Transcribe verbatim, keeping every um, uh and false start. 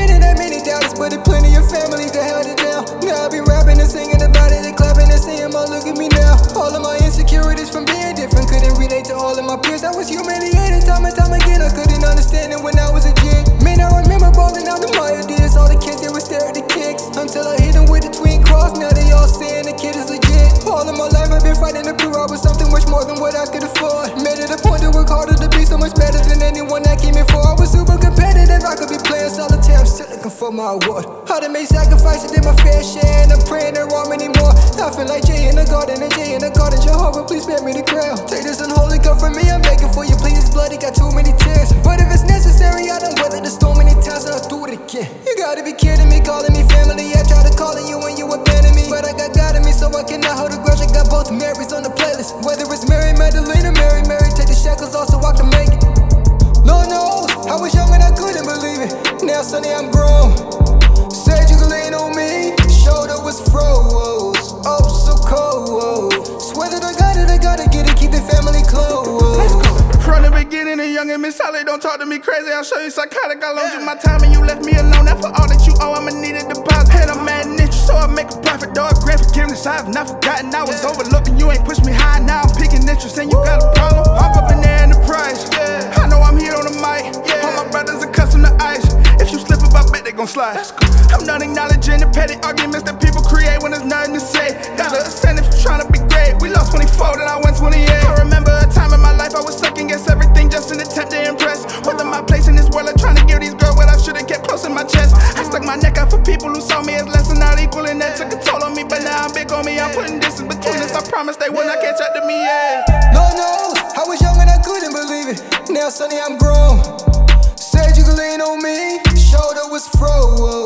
many that many doubters, but there's plenty of family that held it down. Now I be rapping and singing about it and clapping and saying, "Oh, look at me now." All of my insecurities from being different couldn't relate to all of my peers. I was humiliated time and time again. I couldn't understand it when I was a kid. Man, I remember balling out the my ideas. All the kids, they would stare at the kicks until I hit them with a twin cross. Now they all saying the kid is legit. All of my life I've been fighting to prove I was something much more than what I could afford. Made it a point to work harder to be so much better than anyone that came before. I was super competitive, I could be playing solitaire. I'm still looking for my award. I done made sacrifices, did my fair share, and I'm praying there aren't many more. I feel like Jay in the garden and Jay in the garden. Jehovah, please spare me the crown. Take this unholy cup from me, I'm begging for you, please. It's bloody, got too many tears. But if it's necessary, I done weathered the storm many times and I'll do it again. You gotta be kidding me, calling me family. I tried to call you when you abandoned me, but I got God in me, so I cannot hold a grudge. I got both Marys on the playlist. Whether it's Mary Magdalene or Mary Mary, take the shackles off so I can make it. Lord knows, I was young and I couldn't believe it. Now Sonny, I'm grown. Said you could lean on me, shoulder was froze. Oh, so cold. Swear that I got it, I gotta get it, keep the family close. Let's go. From the beginning, and young and Miss Holly, don't talk to me crazy. I'll show you psychotic. I loaned you my time and you left me alone. Now for all that you owe, I'ma need a deposit. And I'm mad and interest, so I make a profit. Dog, grant forgiveness, I have not forgotten. I was overlooking, you ain't pushed me high. Now I'm picking interest, and you got a problem. I'm up in there in the price. I know I'm here on the mic. All my brothers accustomed to ice. If you slip up, I bet they gon' slide. I'm not acknowledging the petty arguments that people create when there's nothing to say. Got an incentive for trying to be great. We lost twenty-four, then I went twenty-eight. I remember a time in my life I was second guess everything just in an attempt to impress. Whether my place in this world, I'm trying to give these girls what I should've kept close in my chest. I stuck my neck out for people who saw me as less than not equal, and that took a toll on me. But now I'm big on me, I'm putting distance between us. I promise they will not catch up to me, yeah. Lord knows, I was young and I couldn't believe it. Now Sonny, I'm grown. Said you could lean on me, shoulder was froze.